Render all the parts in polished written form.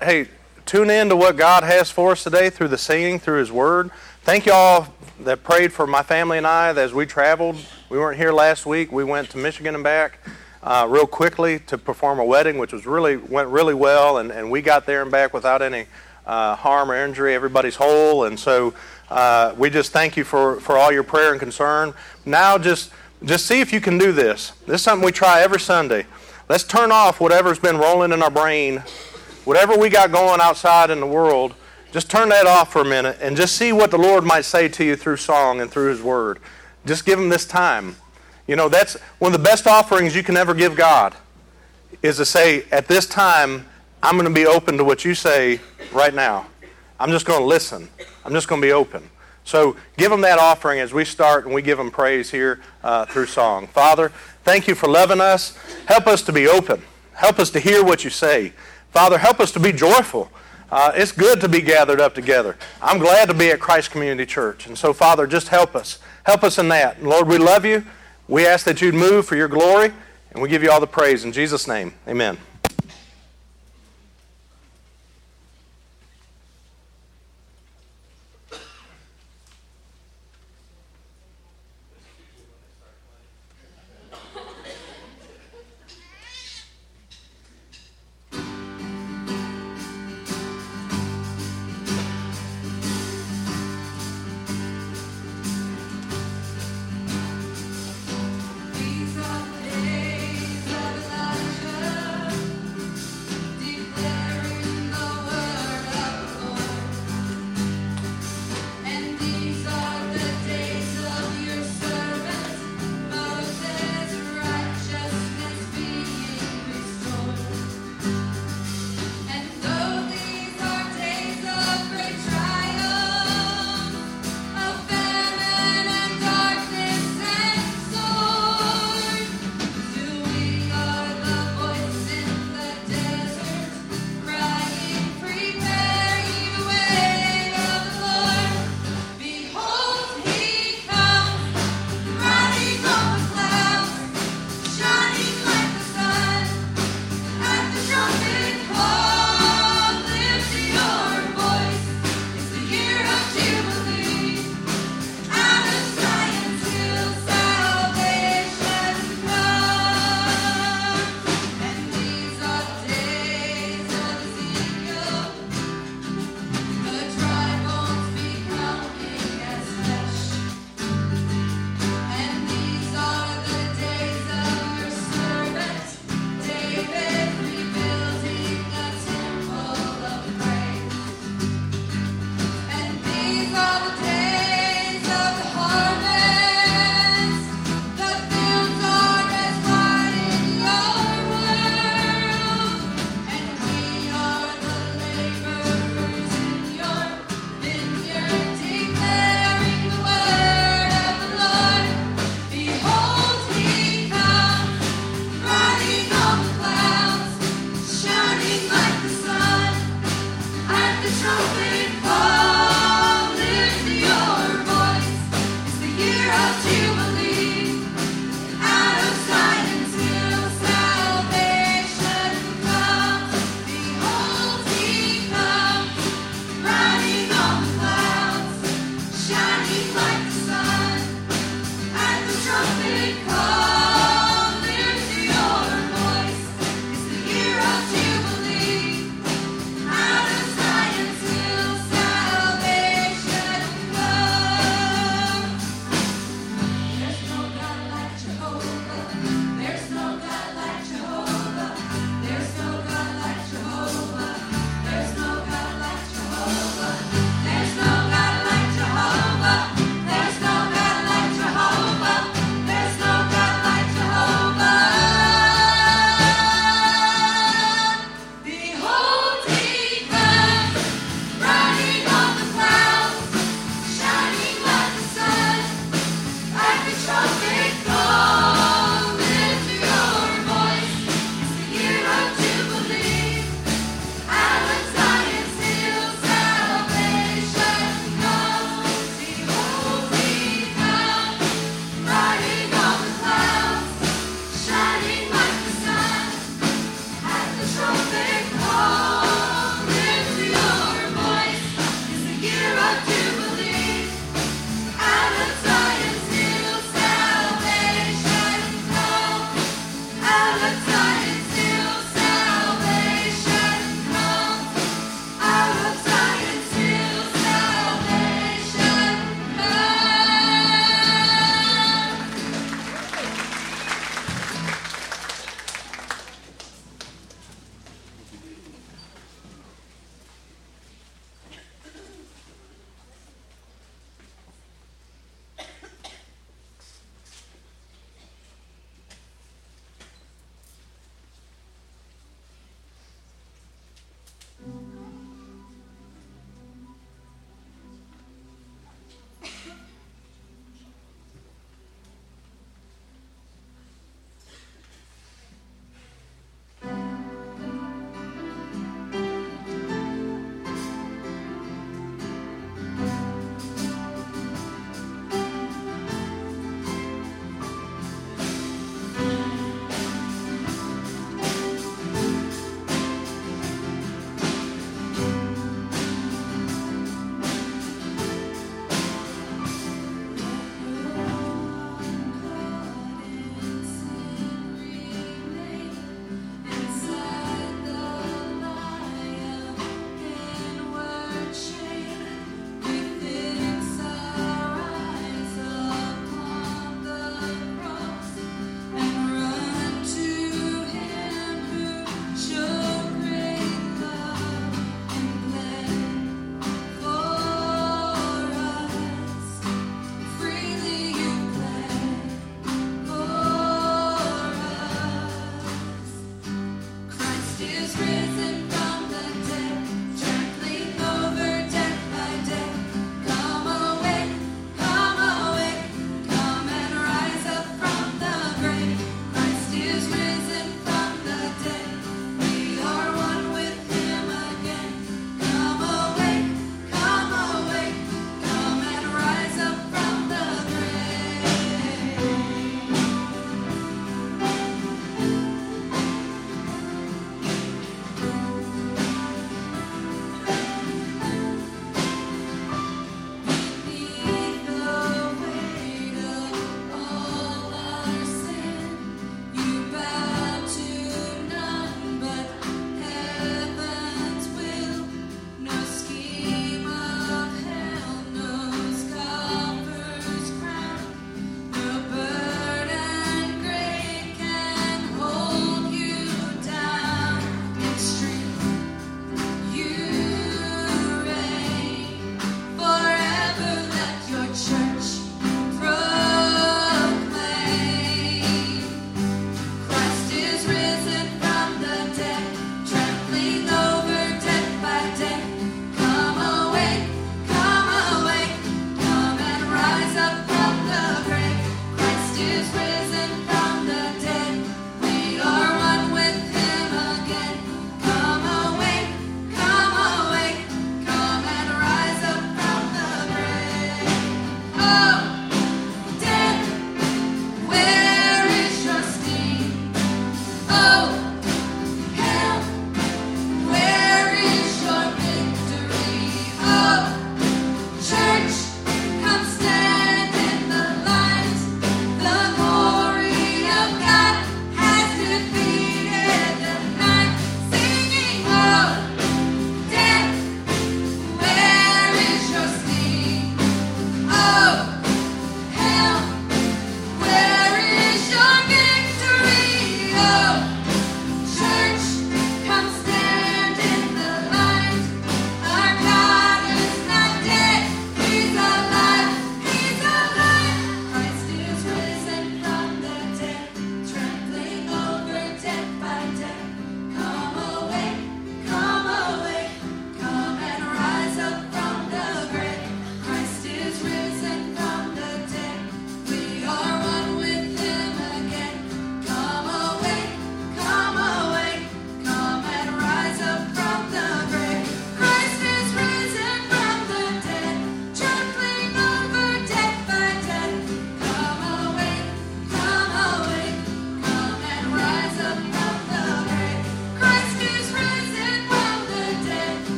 hey, tune in to what God has for us today through the singing, through His Word. Thank you all that prayed for my family and I as we traveled. We weren't here last week. We went to Michigan and back real quickly to perform a wedding, which went really well, and we got there and back without any harm or injury. Everybody's whole, and so we just thank you for all your prayer and concern. Now just see if you can do this. This is something we try every Sunday. Let's turn off whatever's been rolling in our brain, whatever we got going outside in the world. Just turn that off for a minute and just see what the Lord might say to you through song and through His Word. Just give Him this time. You know, that's one of the best offerings you can ever give God, is to say, at this time, I'm going to be open to what you say right now. I'm just going to listen. I'm just going to be open. So give Him that offering as we start and we give Him praise here through song. Father, thank you for loving us. Help us to be open. Help us to hear what you say. Father, help us to be joyful. It's good to be gathered up together. I'm glad to be at Christ Community Church. And so, Father, just help us. Help us in that. And Lord, we love you. We ask that you'd move for your glory, and we give you all the praise. In Jesus' name, amen. These are the days of Elijah.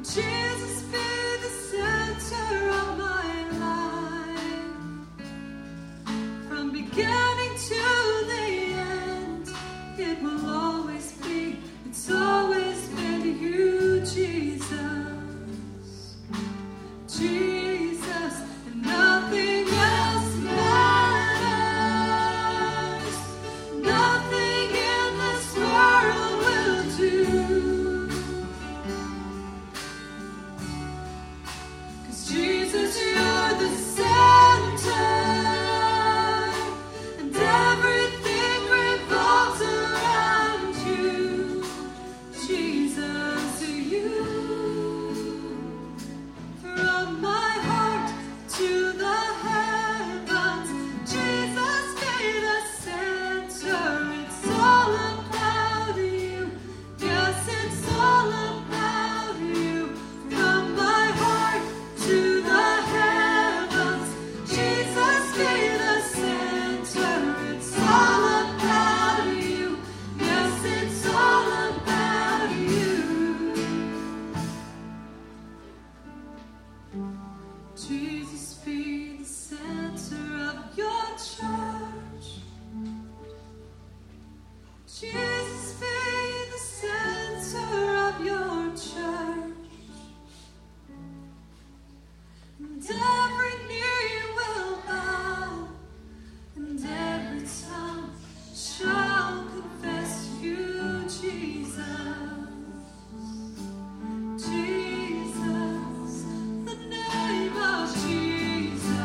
Jesus be the center of my life. From beginning to the end, it will always be, it's always been you, Jesus. Jesus, and nothing else matters. Nothing in this world will do. 'Cause Jesus, you're the center, and everything revolves around you. Jesus, you. From my heart to the heavens, Jesus be the center. It's all about you. Yes, it's all about you. From my heart to the heavens, Jesus be the center. It's all about you. Yes, it's all about you. Jesus be the center of your church. Jesus be the center of your church. And every knee will bow, and every tongue shall confess you, Jesus. Jesus, the name of Jesus.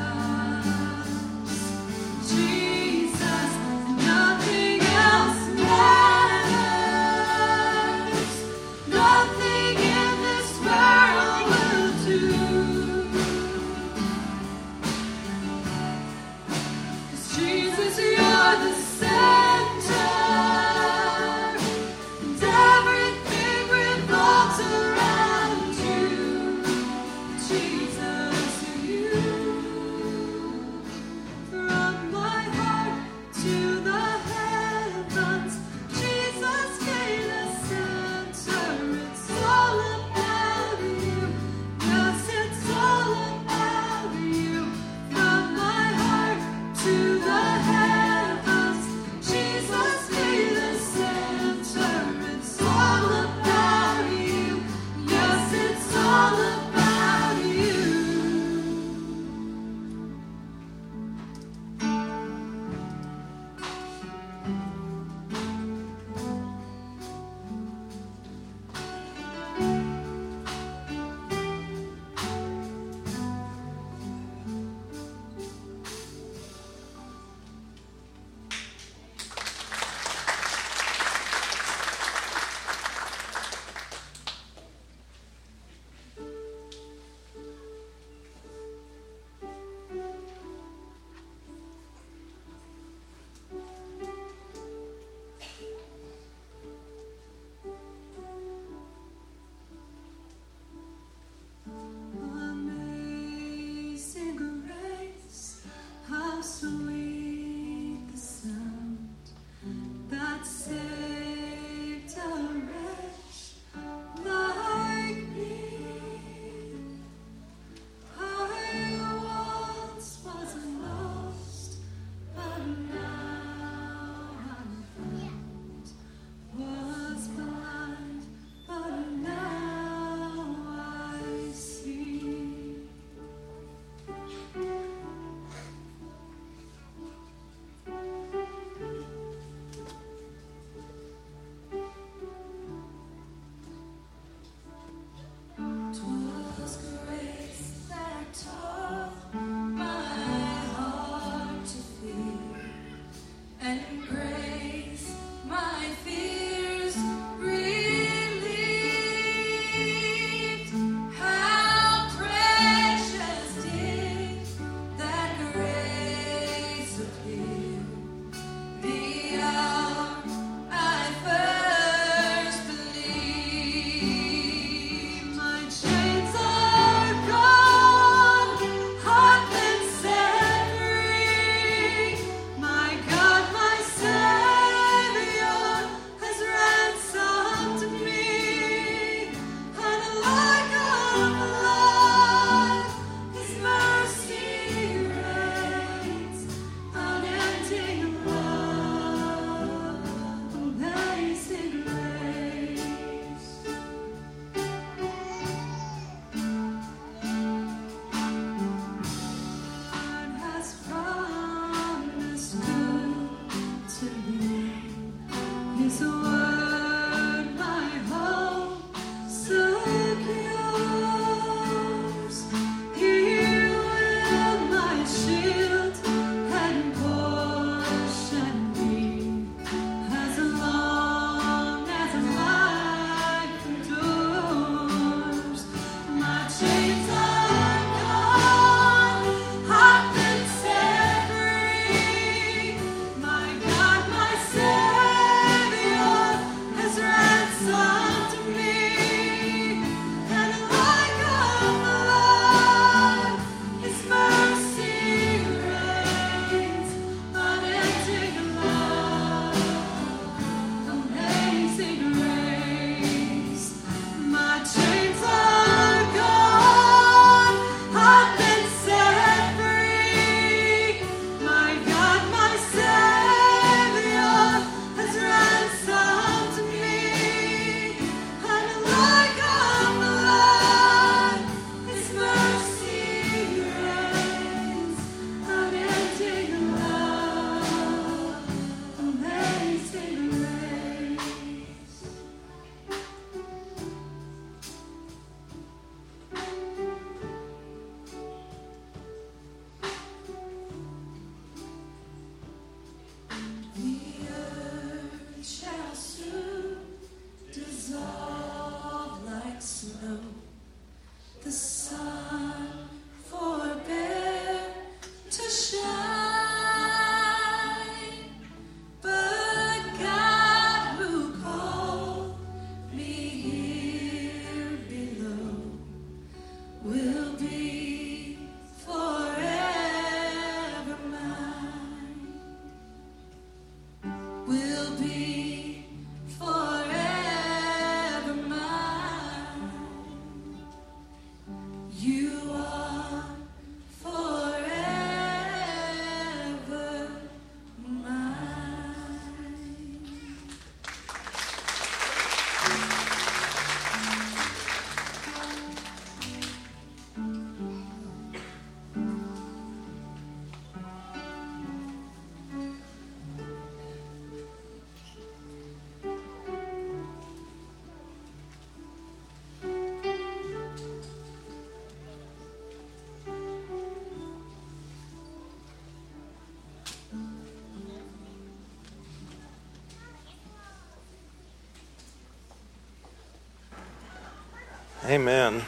Amen.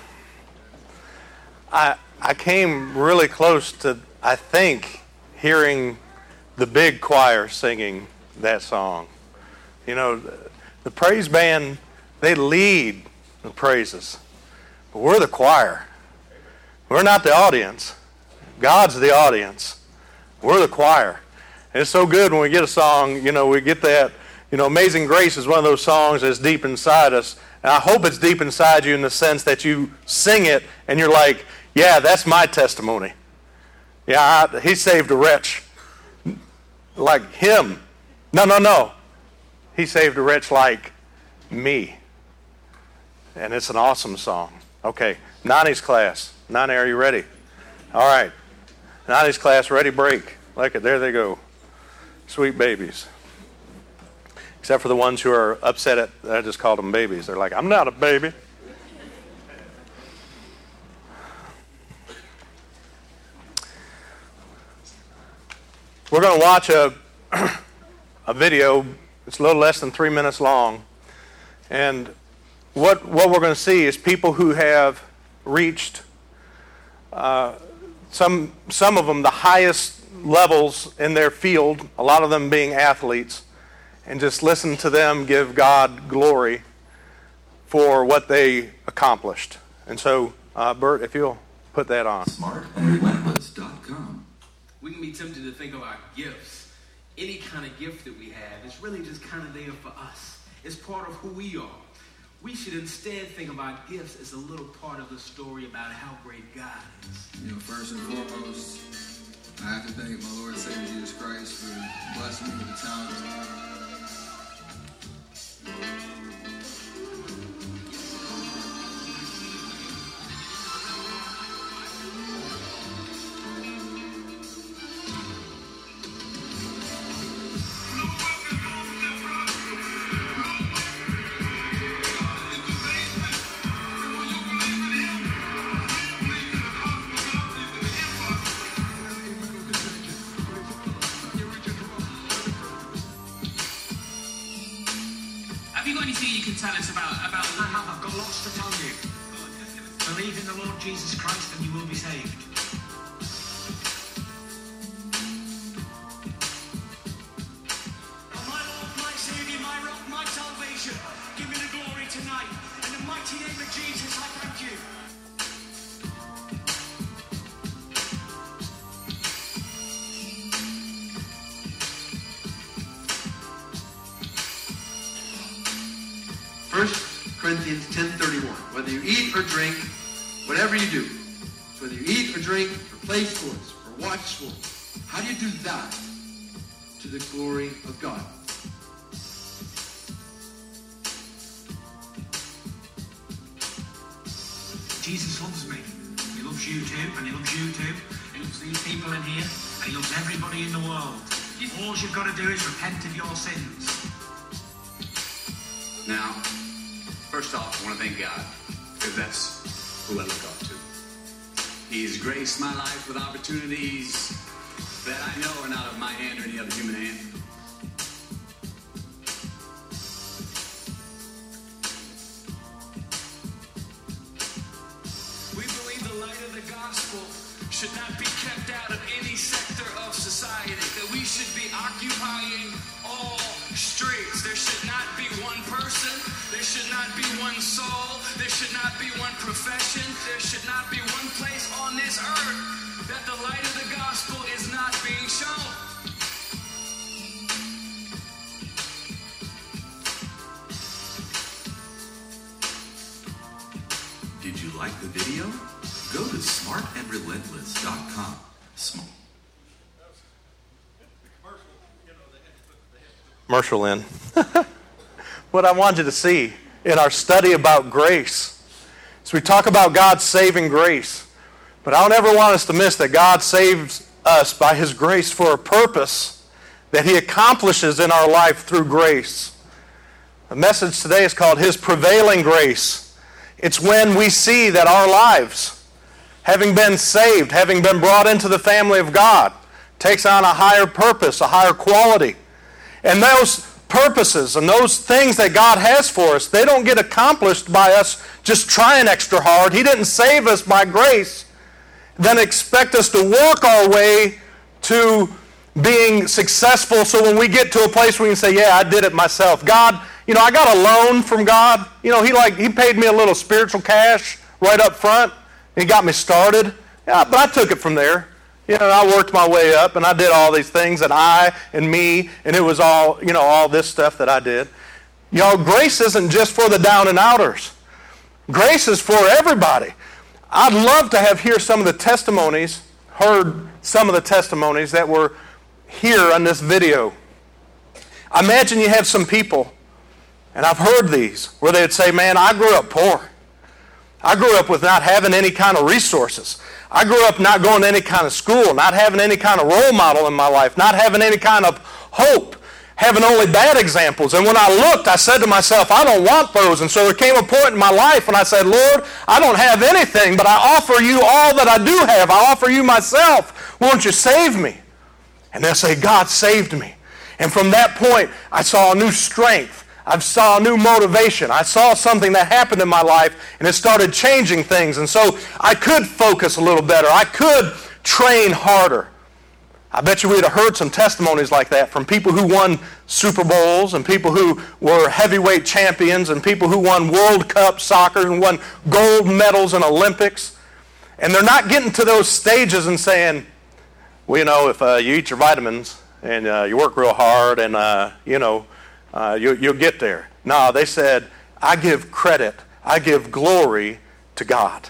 I came really close to, I think, hearing the big choir singing that song. You know, the praise band, they lead the praises. But we're the choir. We're not the audience. God's the audience. We're the choir. And it's so good when we get a song, you know, we get that, you know, Amazing Grace is one of those songs that's deep inside us. And I hope it's deep inside you in the sense that you sing it and you're like, yeah, that's my testimony. Yeah, he saved a wretch like him. No. He saved a wretch like me. And it's an awesome song. Okay, Nani's class. Nani, are you ready? All right. Nani's class, ready, break. Like it, there they go. Sweet babies. Except for the ones who are upset at, I just called them babies. They're like, I'm not a baby. We're going to watch a video. It's a little less than 3 minutes long. And what we're going to see is people who have reached some of them the highest levels in their field, a lot of them being athletes, and just listen to them give God glory for what they accomplished. And so, Bert, if you'll put that on. SmartAndRelentless.com. We can be tempted to think of our gifts. Any kind of gift that we have is really just kind of there for us. It's part of who we are. We should instead think of our gifts as a little part of the story about how great God is. You know, first and foremost, I have to thank my Lord and Savior Jesus Christ for blessing me with the talent. Tell us about I've got lots to tell you. Believe in the Lord Jesus Christ and you will be saved. My Lord, my Savior, my rock, my salvation, give me the glory tonight. In the mighty name of Jesus, I thank you. Corinthians 10:31. Whether you eat or drink, whatever you do, whether you eat or drink, or play sports, or watch sports, how do you do that to the glory of God? Jesus loves me. He loves you too, and he loves you too. He loves these people in here, and he loves everybody in the world. All you've got to do is repent of your sins. Now, first off, I want to thank God, because that's who I look up to. He's graced my life with opportunities that I know are not of my hand or any other human hand. We believe the light of the gospel should not be kept out of any sector of society, that we should be occupying all streets. There should not be one person, there should not be one soul, there should not be one profession, there should not be one place on this earth that the light of the gospel is not being shown. Did you like the video? Go to smartandrelentless.com. Smart. Commercial in. What I want you to see in our study about grace is we talk about God's saving grace, but I don't ever want us to miss that God saves us by His grace for a purpose that He accomplishes in our life through grace. The message today is called His prevailing grace. It's when we see that our lives, having been saved, having been brought into the family of God, takes on a higher purpose, a higher quality. And purposes and those things that God has for us, they don't get accomplished by us just trying extra hard. He didn't save us by grace, then expect us to work our way to being successful so when we get to a place where we can say, yeah, I did it myself. God, I got a loan from God. He paid me a little spiritual cash right up front. He got me started. Yeah, but I took it from there. I worked my way up, and I did all these things, and me, and it was all, all this stuff that I did. Grace isn't just for the down and outers. Grace is for everybody. I'd love to heard some of the testimonies that were here on this video. I imagine you have some people, and I've heard these, where they'd say, man, I grew up poor. I grew up with not having any kind of resources. I grew up not going to any kind of school, not having any kind of role model in my life, not having any kind of hope, having only bad examples. And when I looked, I said to myself, I don't want those. And so there came a point in my life when I said, Lord, I don't have anything, but I offer you all that I do have. I offer you myself. Won't you save me? And they'll say, God saved me. And from that point, I saw a new strength. I saw a new motivation. I saw something that happened in my life, and it started changing things. And so I could focus a little better. I could train harder. I bet you we'd have heard some testimonies like that from people who won Super Bowls and people who were heavyweight champions and people who won World Cup soccer and won gold medals in Olympics. And they're not getting to those stages and saying, well, if you eat your vitamins and you work real hard and, you'll get there. No, they said, I give credit, I give glory to God.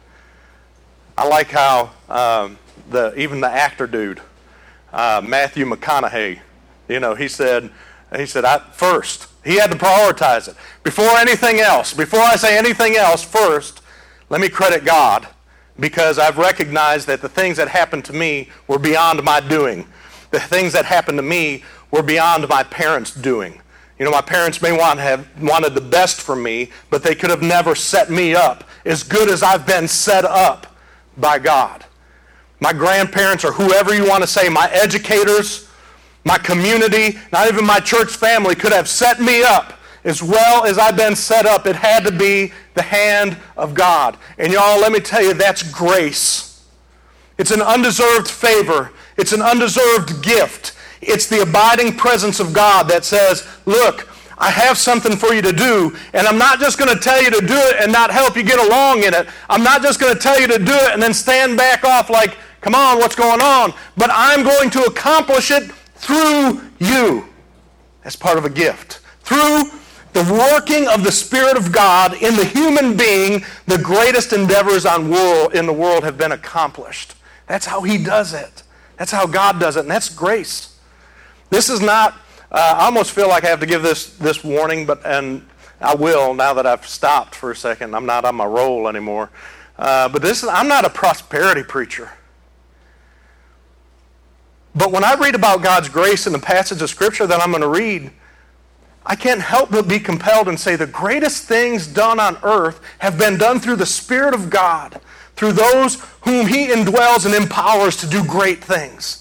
I like how even the actor dude, Matthew McConaughey, he said, first, he had to prioritize it. Before anything else, before I say anything else, first, let me credit God, because I've recognized that the things that happened to me were beyond my doing. The things that happened to me were beyond my parents' doing. My parents may have wanted the best for me, but they could have never set me up as good as I've been set up by God. My grandparents, or whoever you want to say, my educators, my community, not even my church family could have set me up as well as I've been set up. It had to be the hand of God. And y'all, let me tell you, that's grace. It's an undeserved favor. It's an undeserved gift. It's the abiding presence of God that says, look, I have something for you to do, and I'm not just going to tell you to do it and not help you get along in it. I'm not just going to tell you to do it and then stand back off like, come on, what's going on? But I'm going to accomplish it through you as part of a gift. Through the working of the Spirit of God in the human being, the greatest endeavors in the world have been accomplished. That's how He does it. That's how God does it, and that's grace. This is not, I almost feel like I have to give this warning, and I will now that I've stopped for a second. I'm not on my roll anymore. But I'm not a prosperity preacher. But when I read about God's grace in the passage of Scripture that I'm going to read, I can't help but be compelled and say the greatest things done on earth have been done through the Spirit of God, through those whom He indwells and empowers to do great things.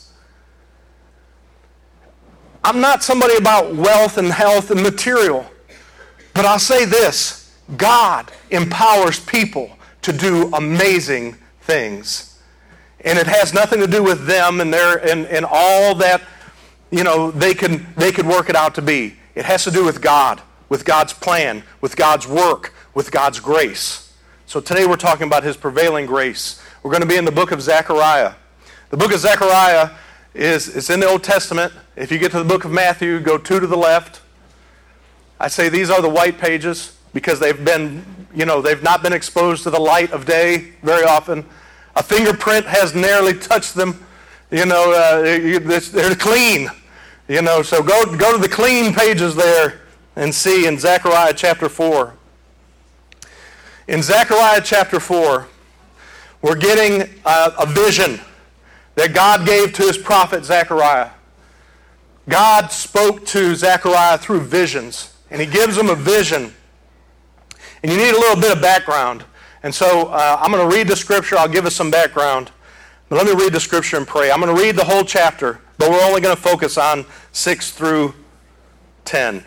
I'm not somebody about wealth and health and material, but I'll say this: God empowers people to do amazing things. And it has nothing to do with them and all that, they could work it out to be. It has to do with God, with God's plan, with God's work, with God's grace. So today we're talking about His prevailing grace. We're going to be in the book of Zechariah. The book of Zechariah it's in the Old Testament. If you get to the book of Matthew, go 2 to the left. I say these are the white pages because they've not been exposed to the light of day very often. A fingerprint has nearly touched them. They're clean. So go to the clean pages there and see in Zechariah chapter 4. In Zechariah chapter 4, we're getting a vision that God gave to His prophet Zechariah. God spoke to Zechariah through visions, and He gives him a vision. And you need a little bit of background. And so I'm going to read the Scripture. I'll give us some background. But let me read the Scripture and pray. I'm going to read the whole chapter, but we're only going to focus on 6 through 10.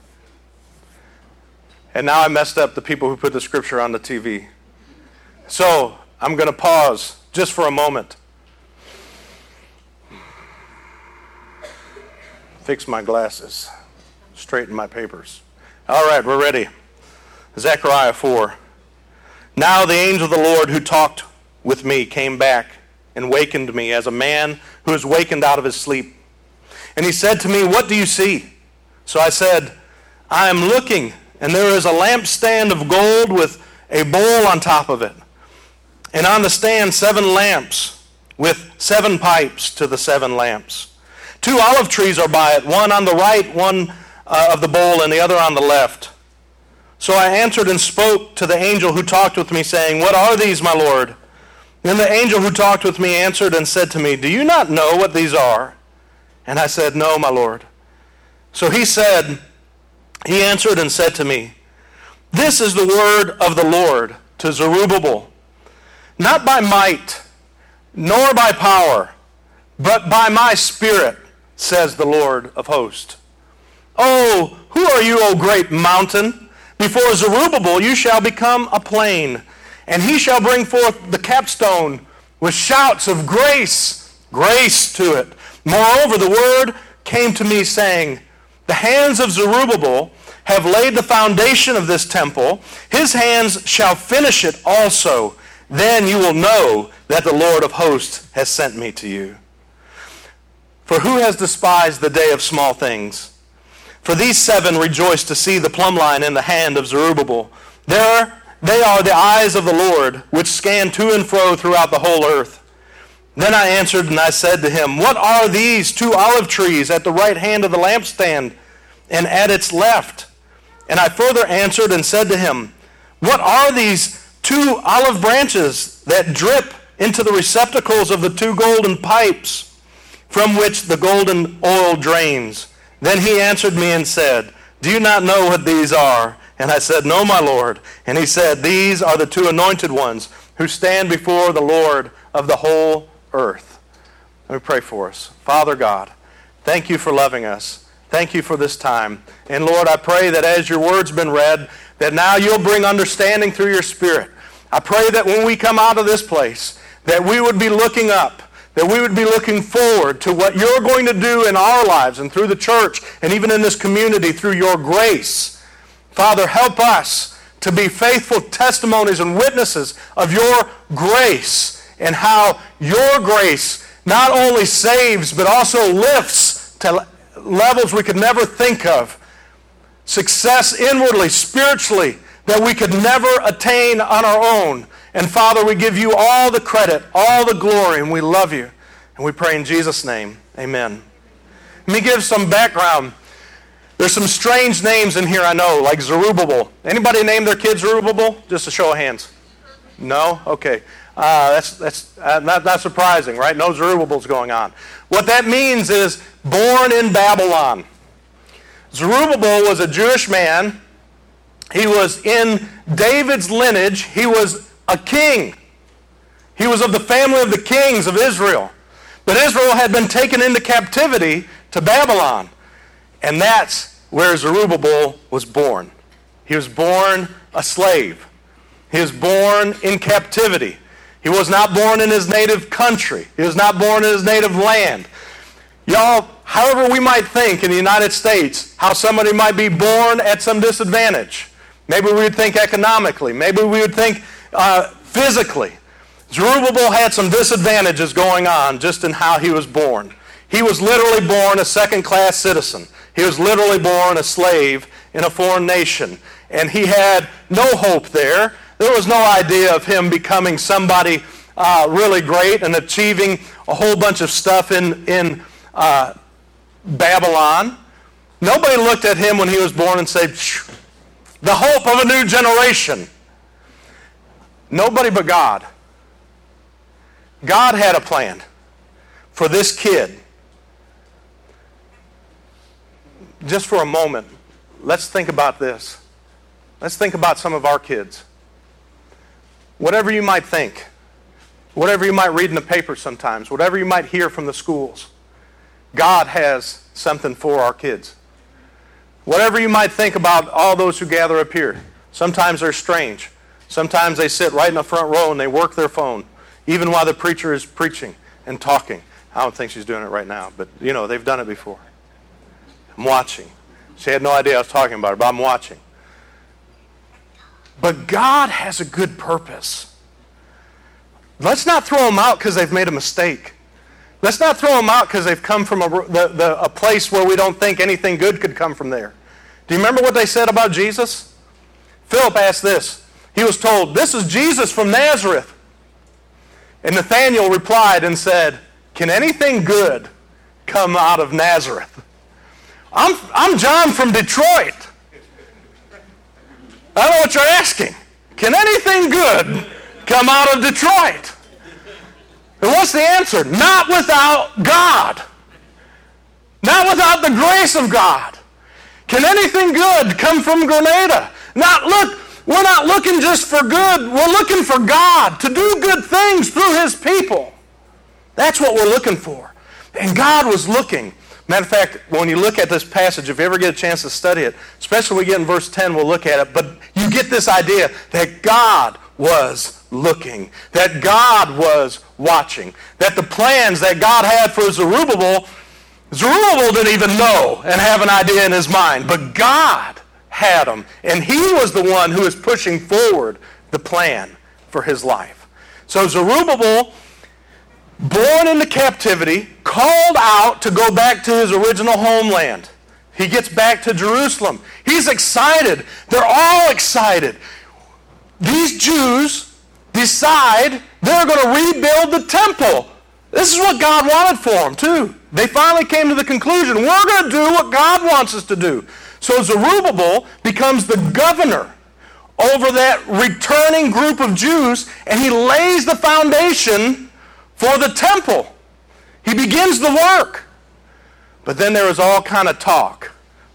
And now I messed up the people who put the scripture on the TV. So I'm going to pause just for a moment. Fix my glasses. Straighten my papers. All right, we're ready. Zechariah 4. Now the angel of the Lord who talked with me came back and wakened me as a man who is wakened out of his sleep. And he said to me, "What do you see?" So I said, "I am looking, and there is a lampstand of gold with a bowl on top of it. And on the stand 7 lamps with 7 pipes to the 7 lamps. 2 olive trees are by it, one on the right, one of the bowl, and the other on the left." So I answered and spoke to the angel who talked with me, saying, "What are these, my Lord?" Then the angel who talked with me answered and said to me, "Do you not know what these are?" And I said, "No, my Lord." So he answered and said to me, "This is the word of the Lord to Zerubbabel, not by might, nor by power, but by my Spirit, says the Lord of hosts. Oh, who are you, O great mountain? Before Zerubbabel you shall become a plain, and he shall bring forth the capstone with shouts of grace, grace to it. Moreover, the word came to me, saying, the hands of Zerubbabel have laid the foundation of this temple. His hands shall finish it also. Then you will know that the Lord of hosts has sent me to you. For who has despised the day of small things? For these 7 rejoice to see the plumb line in the hand of Zerubbabel. There they are the eyes of the Lord, which scan to and fro throughout the whole earth. Then I answered and I said to him, "What are these 2 olive trees at the right hand of the lampstand and at its left?" And I further answered and said to him, "What are these 2 olive branches that drip into the receptacles of the 2 golden pipes from which the golden oil drains?" Then he answered me and said, "Do you not know what these are?" And I said, "No, my Lord." And he said, "These are the 2 anointed ones who stand before the Lord of the whole earth." Let me pray for us. Father God, thank you for loving us. Thank you for this time. And Lord, I pray that as your word's been read, that now you'll bring understanding through your Spirit. I pray that when we come out of this place, that we would be looking up, that we would be looking forward to what you're going to do in our lives and through the church and even in this community through your grace. Father, help us to be faithful testimonies and witnesses of your grace and how your grace not only saves but also lifts to levels we could never think of. Success inwardly, spiritually, that we could never attain on our own. And Father, we give you all the credit, all the glory, and we love you. And we pray in Jesus' name, amen. Let me give some background. There's some strange names in here I know, like Zerubbabel. Anybody name their kid Zerubbabel? Just a show of hands. No? Okay. That's not surprising, right? No Zerubbabel's going on. What that means is born in Babylon. Zerubbabel was a Jewish man. He was in David's lineage. He was a king. He was of the family of the kings of Israel. But Israel had been taken into captivity to Babylon. And that's where Zerubbabel was born. He was born a slave. He was born in captivity. He was not born in his native country. He was not born in his native land. Y'all, however we might think in the United States, how somebody might be born at some disadvantage. Maybe we would think economically. Maybe we would think physically. Zerubbabel had some disadvantages going on just in how he was born. He was literally born a second-class citizen. He was literally born a slave in a foreign nation. And he had no hope there. There was no idea of him becoming somebody really great and achieving a whole bunch of stuff in Babylon. Nobody looked at him when he was born and said, the hope of a new generation. Nobody but God. God had a plan for this kid. Just for a moment, let's think about this. Let's think about some of our kids. Whatever you might think, whatever you might read in the paper sometimes, whatever you might hear from the schools, God has something for our kids. Whatever you might think about all those who gather up here, sometimes they're strange. Sometimes they sit right in the front row and they work their phone, even while the preacher is preaching and talking. I don't think she's doing it right now, but they've done it before. I'm watching. She had no idea I was talking about her, but I'm watching. But God has a good purpose. Let's not throw them out because they've made a mistake. Let's not throw them out because they've come from a place where we don't think anything good could come from there. Do you remember what they said about Jesus? Philip asked this. He was told, "This is Jesus from Nazareth." And Nathanael replied and said, "Can anything good come out of Nazareth?" I'm John from Detroit. I don't know what you're asking. Can anything good come out of Detroit? And what's the answer? Not without God. Not without the grace of God. Can anything good come from Grenada? We're not looking just for good. We're looking for God to do good things through His people. That's what we're looking for. And God was looking. Matter of fact, when you look at this passage, if you ever get a chance to study it, especially when we get in verse 10, we'll look at it. But you get this idea that God was looking, that God was watching, that the plans that God had for Zerubbabel didn't even know and have an idea in his mind. But God had them, and He was the one who was pushing forward the plan for his life. So Zerubbabel, born into captivity, called out to go back to his original homeland. He gets back to Jerusalem. He's excited. They're all excited. These Jews decide they're going to rebuild the temple. This is what God wanted for them, too. They finally came to the conclusion, we're going to do what God wants us to do. So Zerubbabel becomes the governor over that returning group of Jews, and he lays the foundation for the temple. He begins the work. But then there was all kind of talk.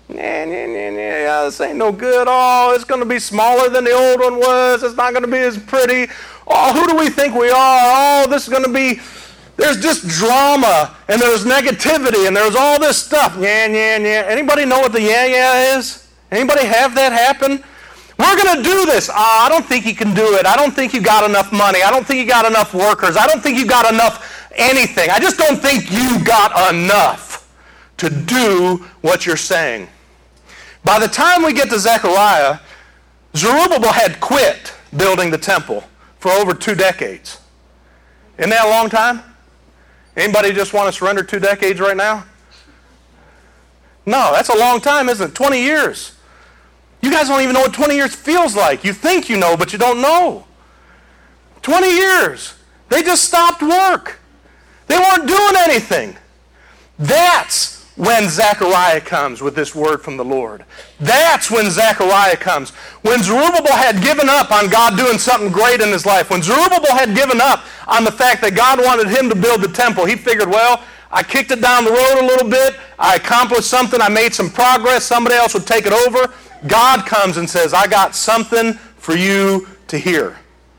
This ain't no good. Oh, it's going to be smaller than the old one was. It's not going to be as pretty. Oh, who do we think we are? Oh, this is going to be... There's just drama, and there's negativity, and there's all this stuff. Anybody know what the is? Anybody have that happen? We're going to do this. I don't think you can do it. I don't think you got enough money. I don't think you got enough workers. I don't think you got enough anything. I just don't think you got enough to do what you're saying. By the time we get to Zechariah, Zerubbabel had quit building the temple for over 2 decades. Isn't that a long time? Anybody just want to surrender 2 decades right now? No, that's a long time, isn't it? 20 years. You guys don't even know what 20 years feels like. You think you know, but you don't know. 20 years. They just stopped work. They weren't doing anything. That's when Zechariah comes with this word from the Lord. That's when Zechariah comes. When Zerubbabel had given up on God doing something great in his life, when Zerubbabel had given up on the fact that God wanted him to build the temple, he figured, well, I kicked it down the road a little bit, I accomplished something, I made some progress, somebody else would take it over. God comes and says, I got something for you to hear.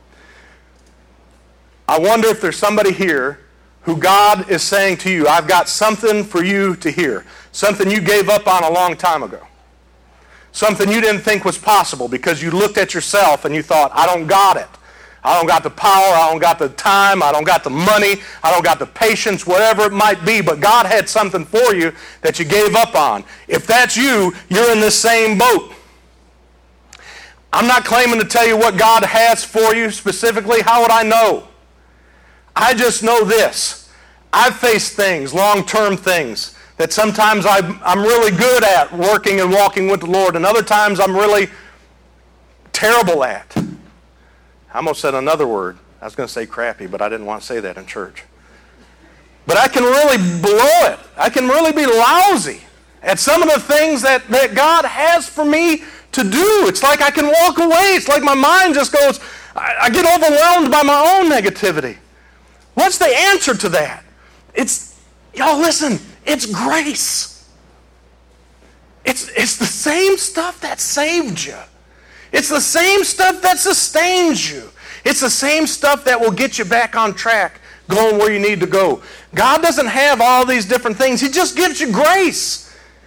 I wonder if there's somebody here who God is saying to you, I've got something for you to hear. Something you gave up on a long time ago. Something you didn't think was possible because you looked at yourself and you thought, I don't got it. I don't got the power, I don't got the time, I don't got the money, I don't got the patience, whatever it might be, but God had something for you that you gave up on. If that's you, you're in the same boat. I'm not claiming to tell you what God has for you specifically. How would I know? I just know this. I've faced things, long-term things, that sometimes I'm really good at working and walking with the Lord, and other times I'm really terrible at. I almost said another word. I was going to say crappy, but I didn't want to say that in church. But I can really blow it. I can really be lousy at some of the things that God has for me to do. It's like I can walk away. It's like my mind just goes, I get overwhelmed by my own negativity. What's the answer to that? Y'all listen, it's grace. It's the same stuff that saved you. It's the same stuff that sustains you. It's the same stuff that will get you back on track, going where you need to go. God doesn't have all these different things. He just gives you grace.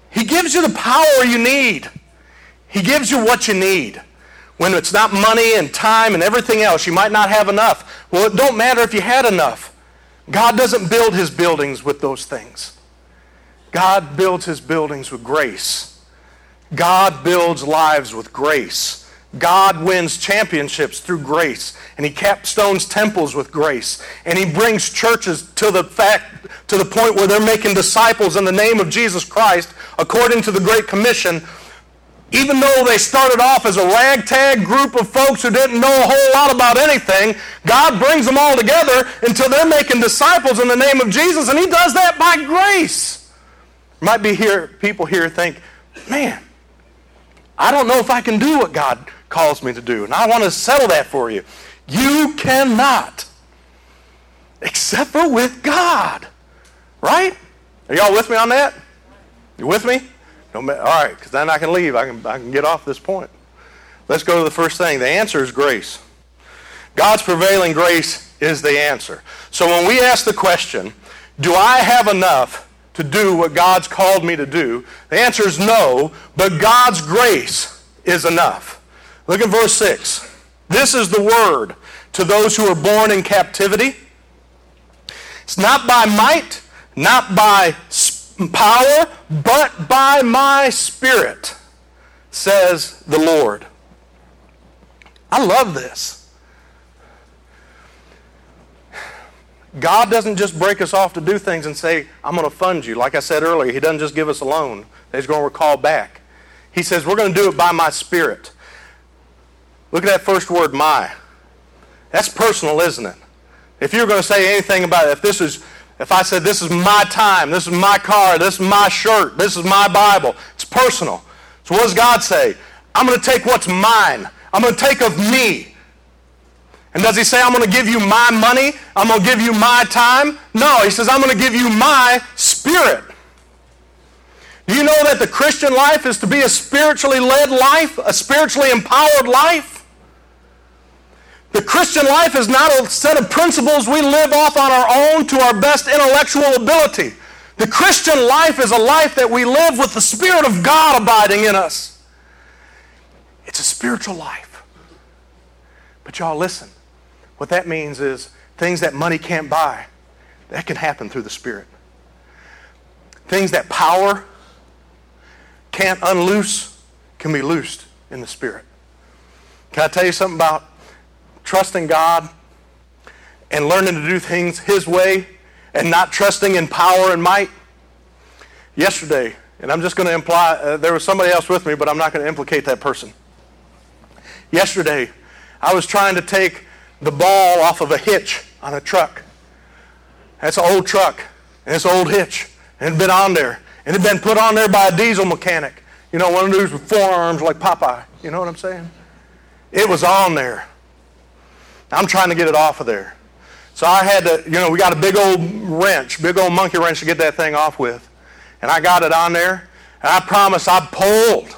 He gives you the power you need. He gives you what you need. When it's not money and time and everything else, you might not have enough. Well, it don't matter if you had enough. God doesn't build his buildings with those things. God builds his buildings with grace. God builds lives with grace. God wins championships through grace. And he capstones temples with grace. And he brings churches to the point where they're making disciples in the name of Jesus Christ according to the Great Commission. Even though they started off as a ragtag group of folks who didn't know a whole lot about anything, God brings them all together until they're making disciples in the name of Jesus, and he does that by grace. Might be people here think, man, I don't know if I can do what God calls me to do, and I want to settle that for you. You cannot, except for with God. Right? Are y'all with me on that? You with me? All right, because then I can leave. I can get off this point. Let's go to the first thing. The answer is grace. God's prevailing grace is the answer. So when we ask the question, do I have enough to do what God's called me to do? The answer is no, but God's grace is enough. Look at verse 6. This is the word to those who are born in captivity. It's not by might, not by power, but by my Spirit, says the Lord. I love this. God doesn't just break us off to do things and say, I'm going to fund you. Like I said earlier, he doesn't just give us a loan that he's going to recall back. He says, we're going to do it by my Spirit. Look at that first word, my. That's personal, isn't it? If you're going to say anything about it, if I said, this is my time, this is my car, this is my shirt, this is my Bible, it's personal. So what does God say? I'm going to take what's mine. I'm going to take of me. And does he say, I'm going to give you my money? I'm going to give you my time? No, he says, I'm going to give you my Spirit. Do you know that the Christian life is to be a spiritually led life, a spiritually empowered life? The Christian life is not a set of principles we live off on our own to our best intellectual ability. The Christian life is a life that we live with the Spirit of God abiding in us. It's a spiritual life. But y'all listen, what that means is things that money can't buy, that can happen through the Spirit. Things that power can't unloose can be loosed in the Spirit. Can I tell you something about trusting God and learning to do things his way and not trusting in power and might? Yesterday, and I'm just going to imply, there was somebody else with me, but I'm not going to implicate that person. Yesterday, I was trying to take the ball off of a hitch on a truck. That's an old truck, and it's an old hitch, and it had been on there, and it had been put on there by a diesel mechanic. You know, one of those with 4 arms like Popeye. You know what I'm saying? It was on there. I'm trying to get it off of there. So I had to, we got a big old wrench, big old monkey wrench to get that thing off with. And I got it on there, and I promised I pulled.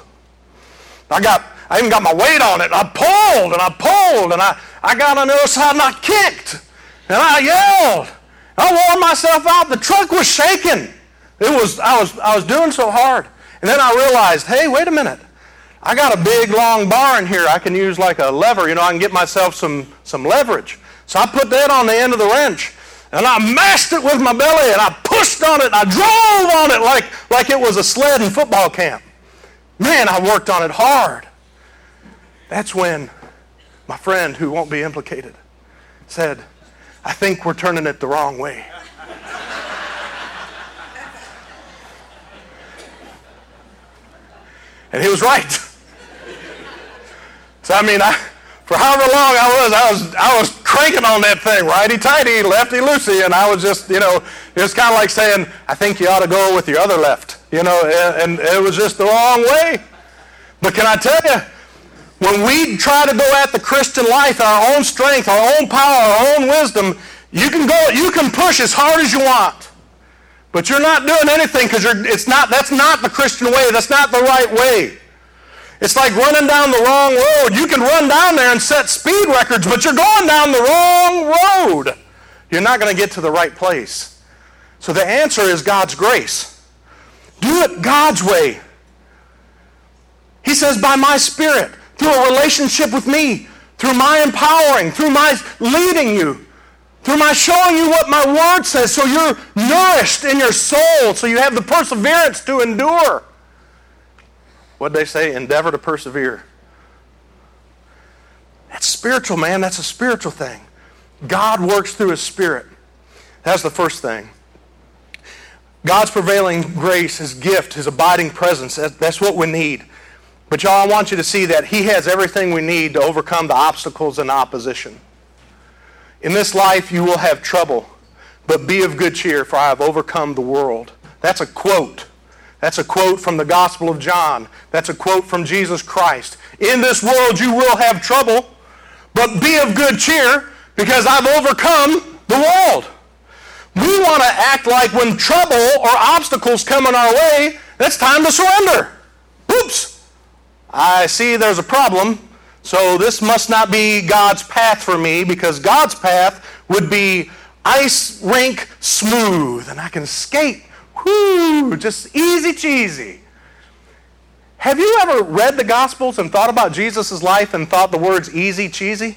I even got my weight on it, and I pulled, and I got on the other side, and I kicked, and I yelled. I wore myself out. The truck was shaking. I was doing so hard. And then I realized, hey, wait a minute. I got a big, long bar in here. I can use like a lever. I can get myself some leverage. So I put that on the end of the wrench, and I mashed it with my belly, and I pushed on it, and I drove on it like it was a sled in football camp. Man, I worked on it hard. That's when my friend, who won't be implicated, said, I think we're turning it the wrong way. And he was right. So for however long I was cranking on that thing, righty-tighty, lefty-loosey, and I was just, it was kind of like saying, I think you ought to go with your other left, and it was just the wrong way. But can I tell you, when we try to go at the Christian life, our own strength, our own power, our own wisdom, you can push as hard as you want. But you're not doing anything because that's not the Christian way. That's not the right way. It's like running down the wrong road. You can run down there and set speed records, but you're going down the wrong road. You're not going to get to the right place. So the answer is God's grace. Do it God's way. He says, by my Spirit, through a relationship with me, through my empowering, through my leading you, through my showing you what my word says, so you're nourished in your soul, so you have the perseverance to endure. What'd they say? Endeavor to persevere. That's spiritual, man. That's a spiritual thing. God works through His Spirit. That's the first thing. God's prevailing grace, His gift, His abiding presence, that's what we need. But y'all, I want you to see that He has everything we need to overcome the obstacles and opposition. In this life you will have trouble, but be of good cheer, for I have overcome the world. That's a quote. That's a quote from the Gospel of John. That's a quote from Jesus Christ. In this world you will have trouble, but be of good cheer, because I've overcome the world. We want to act like when trouble or obstacles come in our way, it's time to surrender. Oops, I see there's a problem, so this must not be God's path for me, because God's path would be ice rink smooth, and I can skate. Whoo, just easy cheesy. Have you ever read the Gospels and thought about Jesus' life and thought the words easy cheesy?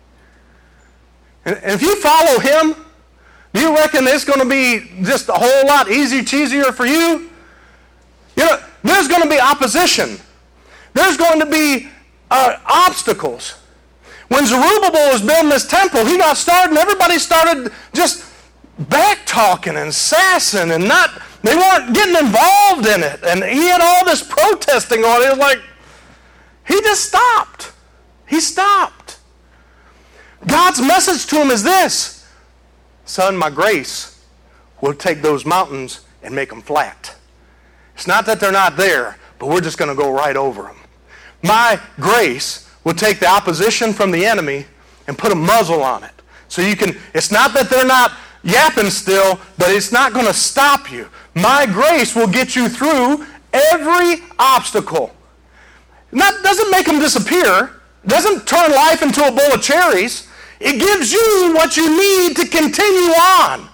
And if you follow Him, do you reckon it's going to be just a whole lot easy cheesier for you? You know, there's going to be opposition. There's going to be obstacles. When Zerubbabel was building this temple, he got started and everybody started just back-talking and sassing and they weren't getting involved in it. And he had all this protesting on it. It was like, he just stopped. He stopped. God's message to him is this: son, my grace will take those mountains and make them flat. It's not that they're not there, but we're just going to go right over them. My grace will take the opposition from the enemy and put a muzzle on it. So you can, it's not that they're not yapping still, but it's not going to stop you. My grace will get you through every obstacle. That doesn't make them disappear. It doesn't turn life into a bowl of cherries. It gives you what you need to continue on.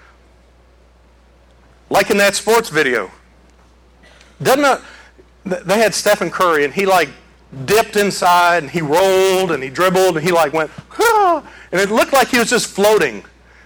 Like in that sports video. They had Stephen Curry, and he dipped inside, and he rolled, and he dribbled, and he went, ah, and it looked like he was just floating.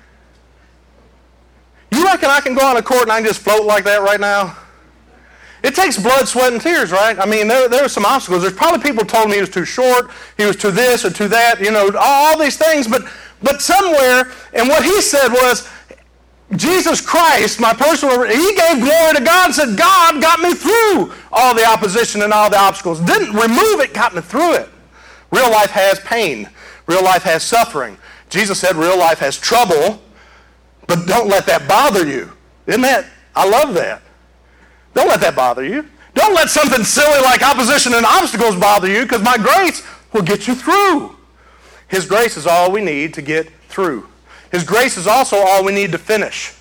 You reckon I can go on a court and I can just float like that right now? It takes blood, sweat, and tears, right? I mean, there are some obstacles. There's probably people told me he was too short, he was too this or too that, all these things. But somewhere, and what he said was, Jesus Christ, my personal, he gave glory to God and said, God got me through all the opposition and all the obstacles. Didn't remove it, got me through it. Real life has pain. Real life has suffering. Jesus said real life has trouble, but don't let that bother you. I love that. Don't let that bother you. Don't let something silly like opposition and obstacles bother you, because my grace will get you through. His grace is all we need to get through. His grace is also all we need to finish.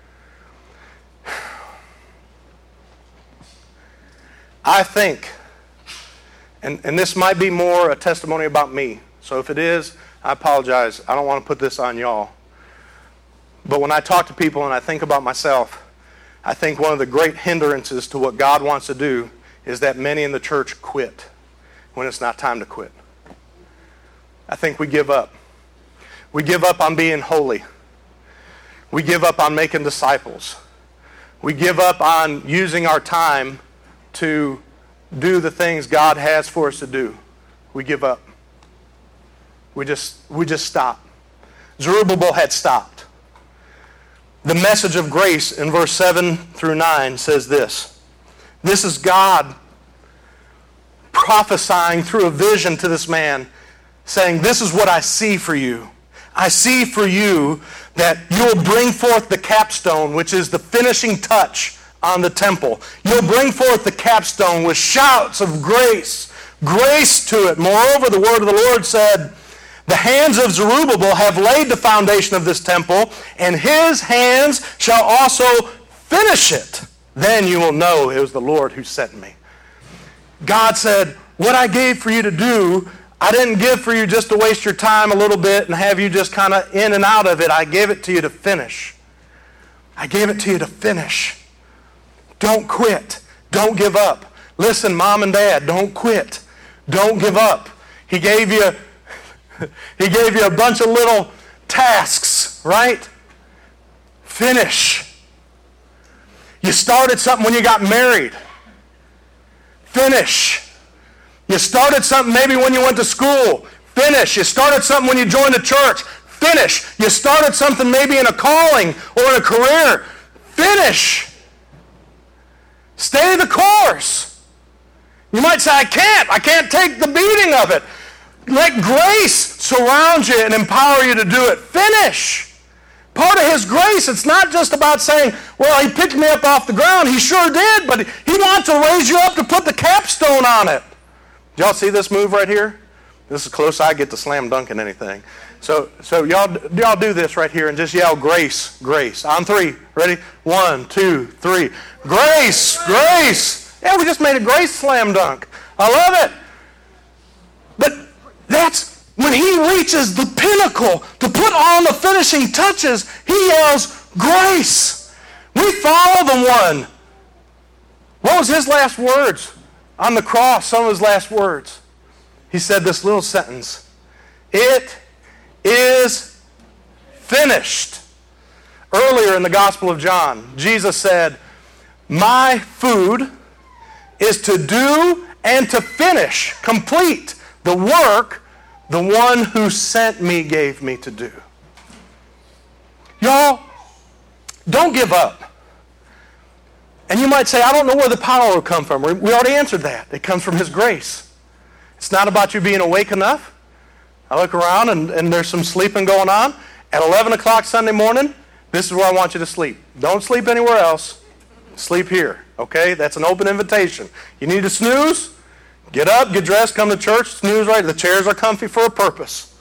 I think, and this might be more a testimony about me, so if it is, I apologize. I don't want to put this on y'all. But when I talk to people and I think about myself, I think one of the great hindrances to what God wants to do is that many in the church quit when it's not time to quit. I think we give up. We give up on being holy. We give up on making disciples. We give up on using our time to do the things God has for us to do. We give up. We just stop. Zerubbabel had stopped. The message of grace in verse 7 through 9 says this. This is God prophesying through a vision to this man, saying, this is what I see for you. I see for you that you'll bring forth the capstone, which is the finishing touch on the temple. You'll bring forth the capstone with shouts of grace to it. Moreover, the word of the Lord said, the hands of Zerubbabel have laid the foundation of this temple, and his hands shall also finish it. Then you will know it was the Lord who sent me. God said, what I gave for you to do, I didn't give for you just to waste your time a little bit and have you just kind of in and out of it. I gave it to you to finish. I gave it to you to finish. Don't quit. Don't give up. Listen, mom and dad, don't quit. Don't give up. He gave you a bunch of little tasks, right? Finish. You started something when you got married. Finish. You started something maybe when you went to school. Finish. You started something when you joined a church. Finish. You started something maybe in a calling or in a career. Finish. Stay the course. You might say, I can't take the beating of it. Let grace surround you and empower you to do it. Finish. Part of His grace, it's not just about saying, well, He picked me up off the ground. He sure did, but He wants to raise you up to put the capstone on it. Did y'all see this move right here? This is close. I get to slam dunking anything. So y'all do this right here and just yell grace, grace. On 3. Ready? 1, 2, 3. Grace, grace. Yeah, we just made a grace slam dunk. I love it. But that's when He reaches the pinnacle to put on the finishing touches, He yells grace. We follow the one. What was His last words? On the cross, some of His last words. He said this little sentence. It is finished. Earlier in the Gospel of John, Jesus said, my food is to do and to finish, complete the work the one who sent me gave me to do. Y'all, don't give up. And you might say, I don't know where the power will come from. We already answered that. It comes from His grace. It's not about you being awake enough. I look around and there's some sleeping going on. At 11 o'clock Sunday morning, this is where I want you to sleep. Don't sleep anywhere else. Sleep here, okay? That's an open invitation. You need to snooze? Get up, get dressed, come to church, snooze right. The chairs are comfy for a purpose.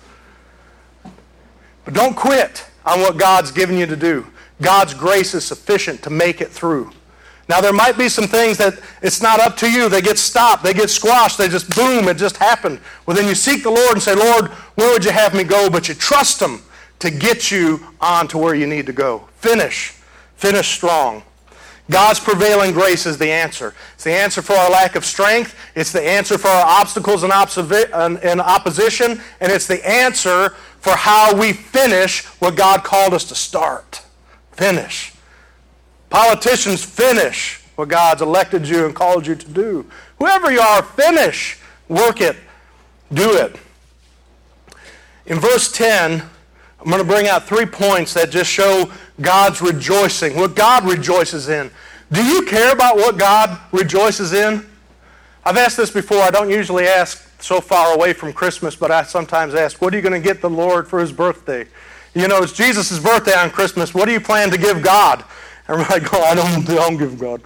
But don't quit on what God's given you to do. God's grace is sufficient to make it through. Now, there might be some things that it's not up to you. They get stopped. They get squashed. They just, boom, it just happened. Well, then you seek the Lord and say, Lord, where would you have me go? But you trust Him to get you on to where you need to go. Finish. Finish strong. God's prevailing grace is the answer. It's the answer for our lack of strength. It's the answer for our obstacles and opposition. And it's the answer for how we finish what God called us to start. Finish. Politicians, finish what God's elected you and called you to do. Whoever you are, finish. Work it. Do it. In verse 10, I'm going to bring out 3 points that just show God's rejoicing, what God rejoices in. Do you care about what God rejoices in? I've asked this before. I don't usually ask so far away from Christmas, but I sometimes ask, what are you going to get the Lord for His birthday? You know, it's Jesus' birthday on Christmas. What do you plan to give God? Everybody go, I don't give God.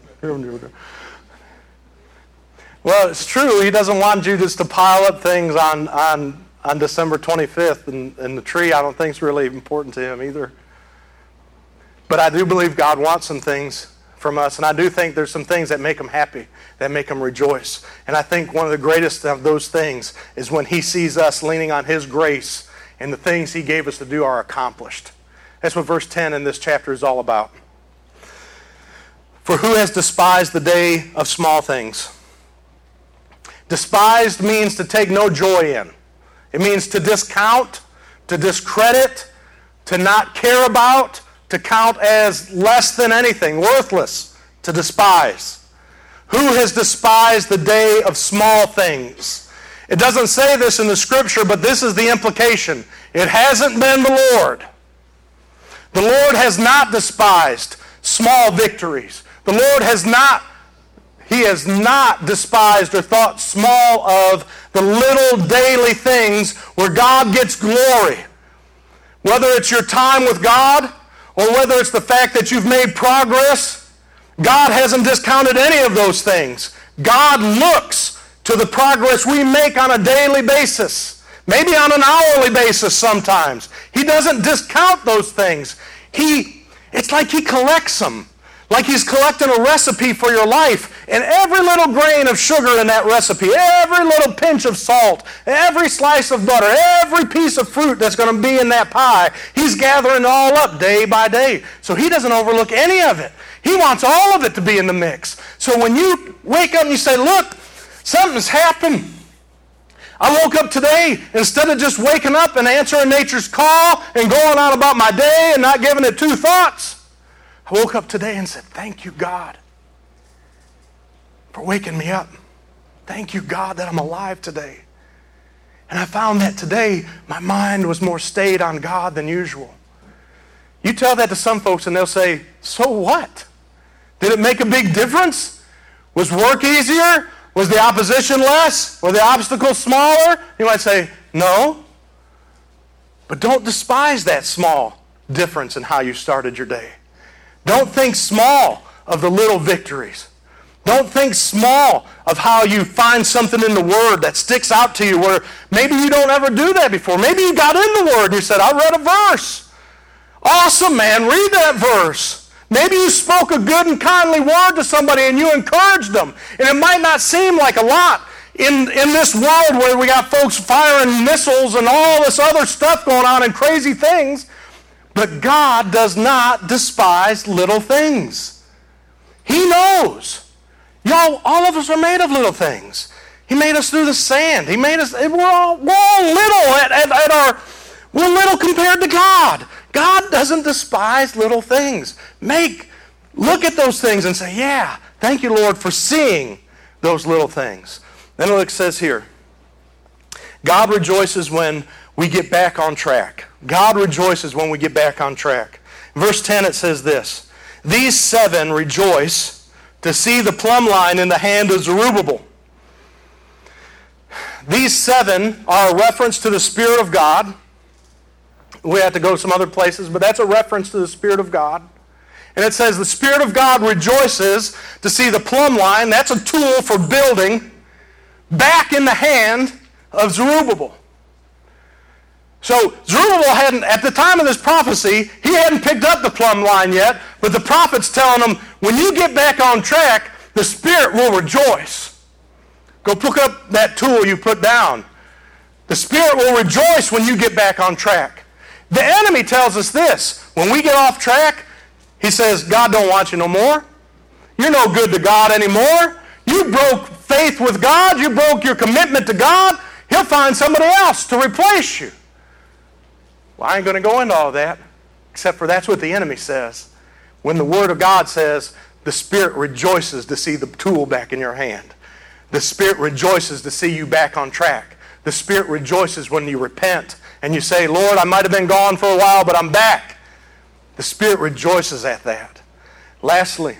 Well, it's true. He doesn't want you just to pile up things on December 25th, and the tree I don't think is really important to Him either. But I do believe God wants some things from us, and I do think there's some things that make Him happy, that make Him rejoice. And I think one of the greatest of those things is when He sees us leaning on His grace and the things He gave us to do are accomplished. That's what verse 10 in this chapter is all about. For who has despised the day of small things? Despised means to take no joy in. It means to discount, to discredit, to not care about, to count as less than anything, worthless, to despise. Who has despised the day of small things? It doesn't say this in the Scripture, but this is the implication. It hasn't been the Lord. The Lord has not despised small victories. The Lord has not despised or thought small of the little daily things where God gets glory. Whether it's your time with God or whether it's the fact that you've made progress, God hasn't discounted any of those things. God looks to the progress we make on a daily basis, maybe on an hourly basis sometimes. He doesn't discount those things. It's like He collects them. Like he's collecting a recipe for your life, and every little grain of sugar in that recipe, every little pinch of salt, every slice of butter, every piece of fruit that's going to be in that pie, he's gathering all up day by day. So he doesn't overlook any of it. He wants all of it to be in the mix. So when you wake up and you say, look, something's happened. I woke up today, instead of just waking up and answering nature's call and going on about my day and not giving it two thoughts, I woke up today and said, thank you, God, for waking me up. Thank you, God, that I'm alive today. And I found that today my mind was more stayed on God than usual. You tell that to some folks and they'll say, so what? Did it make a big difference? Was work easier? Was the opposition less? Were the obstacles smaller? You might say, no. But don't despise that small difference in how you started your day. Don't think small of the little victories. Don't think small of how you find something in the Word that sticks out to you where maybe you don't ever do that before. Maybe you got in the Word and you said, I read a verse. Awesome, man. Read that verse. Maybe you spoke a good and kindly word to somebody and you encouraged them. And it might not seem like a lot in this world where we got folks firing missiles and all this other stuff going on and crazy things. But God does not despise little things. He knows. Y'all, all of us are made of little things. He made us through the sand. He made us, we're all little we're little compared to God. God doesn't despise little things. Look at those things and say, yeah, thank you, Lord, for seeing those little things. Then look, it says here, God rejoices when we get back on track. God rejoices when we get back on track. In verse 10 it says this, these 7 rejoice to see the plumb line in the hand of Zerubbabel. These 7 are a reference to the Spirit of God. We have to go some other places, but that's a reference to the Spirit of God. And it says the Spirit of God rejoices to see the plumb line, that's a tool for building, back in the hand of Zerubbabel. So Zerubbabel hadn't, at the time of this prophecy, he hadn't picked up the plumb line yet, but the prophet's telling him, when you get back on track, the Spirit will rejoice. Go pick up that tool you put down. The Spirit will rejoice when you get back on track. The enemy tells us this, when we get off track, he says, God don't want you no more. You're no good to God anymore. You broke faith with God. You broke your commitment to God. He'll find somebody else to replace you. Well, I ain't going to go into all that, except for that's what the enemy says. When the Word of God says, the Spirit rejoices to see the tool back in your hand. The Spirit rejoices to see you back on track. The Spirit rejoices when you repent and you say, Lord, I might have been gone for a while, but I'm back. The Spirit rejoices at that. Lastly,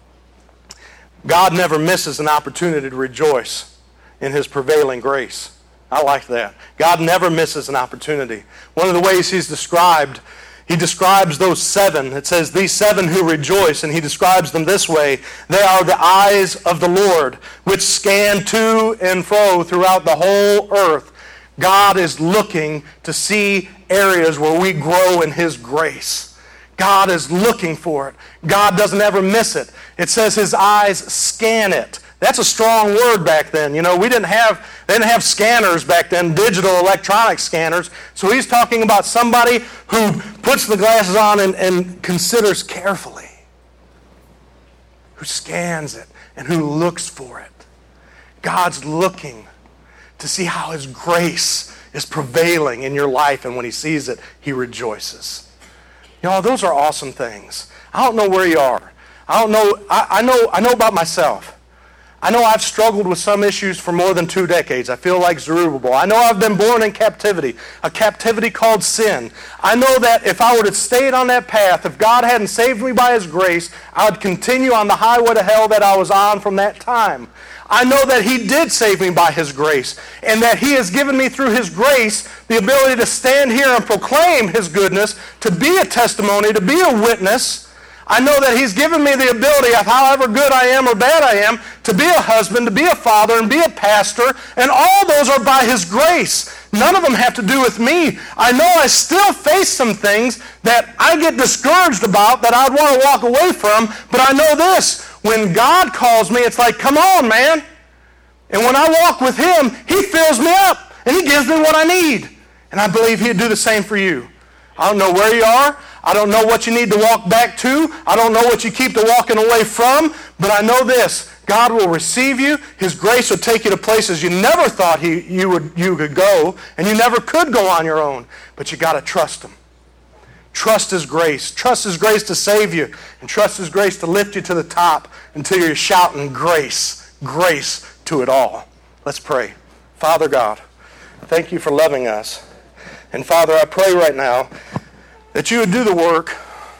God never misses an opportunity to rejoice in His prevailing grace. I like that. God never misses an opportunity. One of the ways He describes those 7. It says, these 7 who rejoice, and He describes them this way. They are the eyes of the Lord, which scan to and fro throughout the whole earth. God is looking to see areas where we grow in His grace. God is looking for it. God doesn't ever miss it. It says His eyes scan it. That's a strong word back then. You know, they didn't have scanners back then, digital electronic scanners. So He's talking about somebody who puts the glasses on and considers carefully, who scans it and who looks for it. God's looking to see how His grace is prevailing in your life, and when He sees it, He rejoices. Y'all, those are awesome things. I don't know where you are. I don't know. I know about myself. I know I've struggled with some issues for more than 2 decades. I feel like Zerubbabel. I know I've been born in captivity, a captivity called sin. I know that if I would have stayed on that path, if God hadn't saved me by His grace, I would continue on the highway to hell that I was on from that time. I know that He did save me by His grace, and that He has given me through His grace the ability to stand here and proclaim His goodness, to be a testimony, to be a witness. I know that He's given me the ability, of however good I am or bad I am, to be a husband, to be a father, and be a pastor, and all those are by His grace. None of them have to do with me. I know I still face some things that I get discouraged about that I'd want to walk away from, but I know this. When God calls me, it's like, come on, man. And when I walk with him, he fills me up and he gives me what I need. And I believe he'd do the same for you. I don't know where you are. I don't know what you need to walk back to. I don't know what you keep to walking away from. But I know this. God will receive you. His grace will take you to places you never thought you could go. And you never could go on your own. But you got to trust him. Trust his grace. Trust his grace to save you. And trust his grace to lift you to the top until you're shouting grace. Grace to it all. Let's pray. Father God, thank you for loving us. And Father, I pray right now that you would do the work.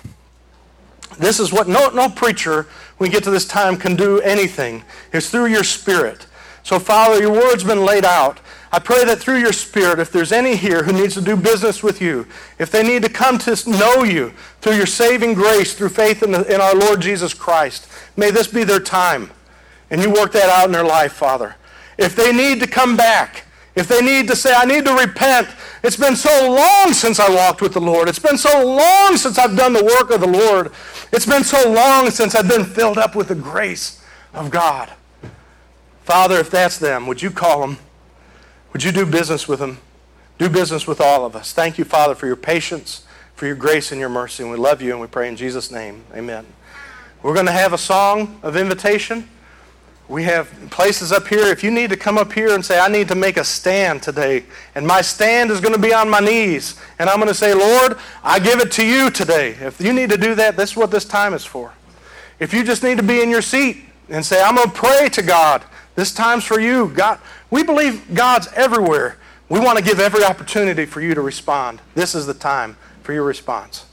This is what no preacher, when we get to this time, can do anything. It's through your Spirit. So Father, your word's been laid out. I pray that through your Spirit, if there's any here who needs to do business with you, if they need to come to know you through your saving grace, through faith in our Lord Jesus Christ, may this be their time. And you work that out in their life, Father. If they need to come back, if they need to say, I need to repent. It's been so long since I walked with the Lord. It's been so long since I've done the work of the Lord. It's been so long since I've been filled up with the grace of God. Father, if that's them, would you call them? Would you do business with them? Do business with all of us. Thank you, Father, for your patience, for your grace and your mercy. And we love you and we pray in Jesus' name. Amen. We're going to have a song of invitation. We have places up here. If you need to come up here and say, I need to make a stand today, and my stand is going to be on my knees, and I'm going to say, Lord, I give it to you today. If you need to do that, this is what this time is for. If you just need to be in your seat and say, I'm going to pray to God, this time's for you. God, we believe God's everywhere. We want to give every opportunity for you to respond. This is the time for your response.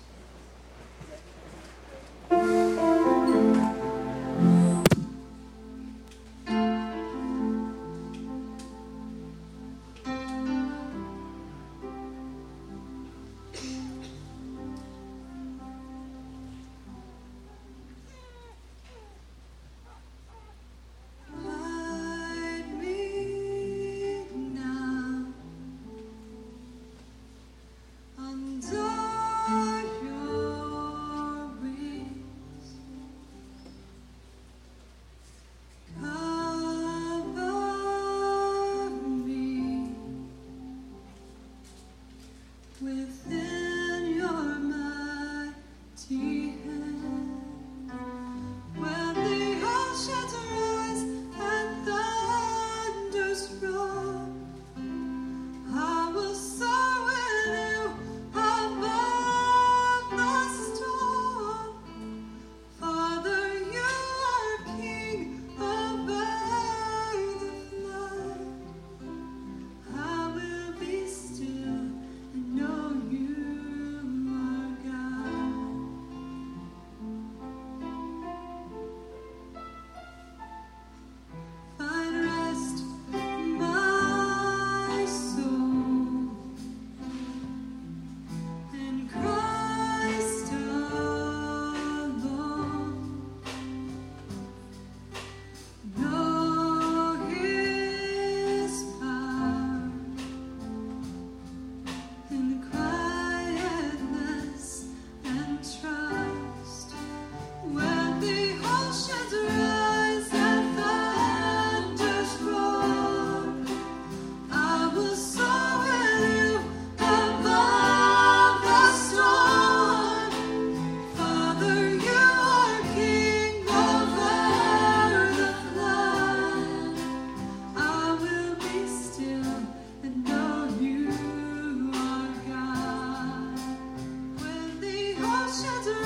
Shelter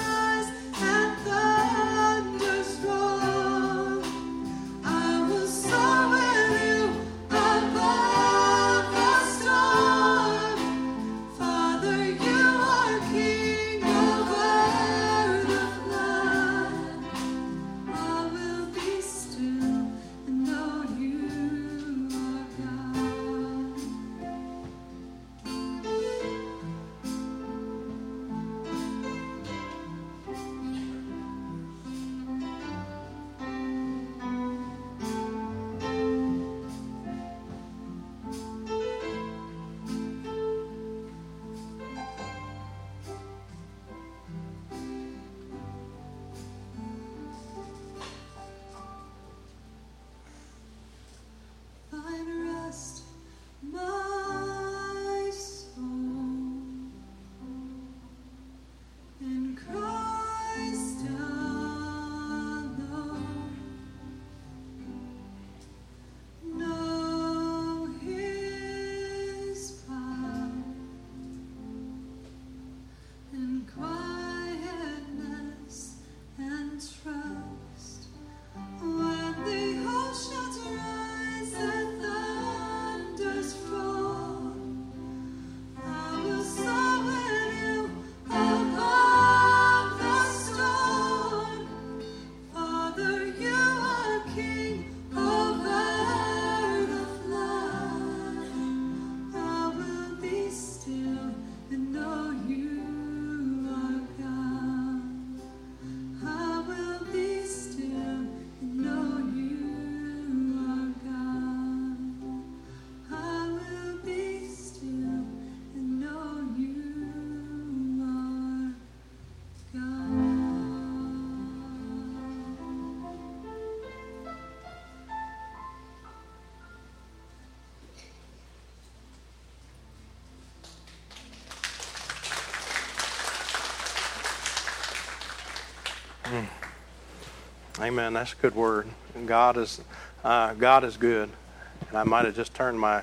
Amen. That's a good word. And God is good. And I might have just turned my...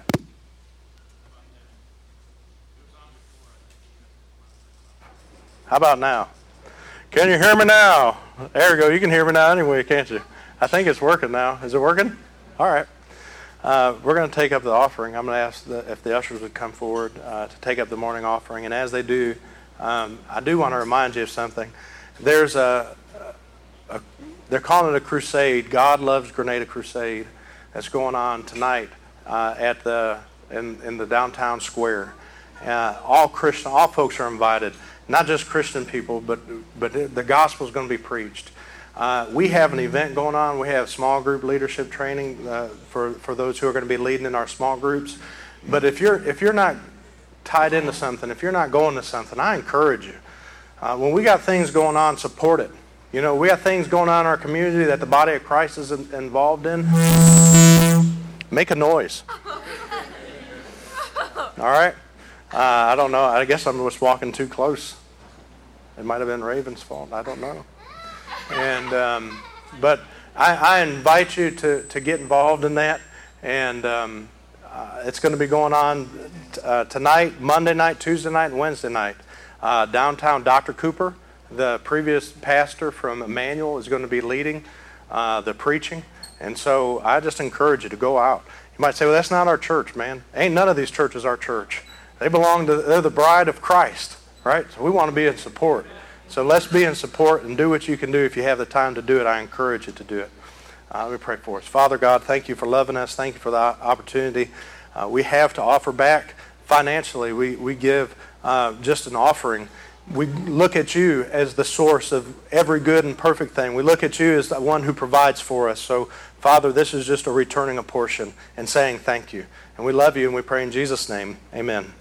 How about now? Can you hear me now? There you go. You can hear me now anyway, can't you? I think it's working now. Is it working? All right. We're going to take up the offering. I'm going to ask if the ushers would come forward to take up the morning offering. And as they do, I do want to remind you of something. There's they're calling it a crusade. God Loves Grenada Crusade that's going on tonight in the downtown square. All folks are invited. Not just Christian people, but the gospel is going to be preached. We have an event going on. We have small group leadership training for those who are going to be leading in our small groups. But if you're not tied into something, if you're not going to something, I encourage you. When we got things going on, support it. You know, we got things going on in our community that the body of Christ is involved in. Make a noise. All right? I don't know. I guess I'm just walking too close. It might have been Raven's fault. I don't know. And but I invite you to get involved in that. And it's going to be going on tonight, Monday night, Tuesday night, and Wednesday night. Downtown, Dr. Cooper, the previous pastor from Emmanuel, is going to be leading the preaching. And so I just encourage you to go out. You might say, well, that's not our church, man. Ain't none of these churches our church. They're the bride of Christ, right? So we want to be in support. So let's be in support and do what you can do. If you have the time to do it, I encourage you to do it. Let me pray for us. Father God, thank you for loving us. Thank you for the opportunity we have to offer back financially. We give just an offering. We look at you as the source of every good and perfect thing. We look at you as the one who provides for us. So, Father, this is just a returning a portion and saying thank you. And we love you and we pray in Jesus' name. Amen.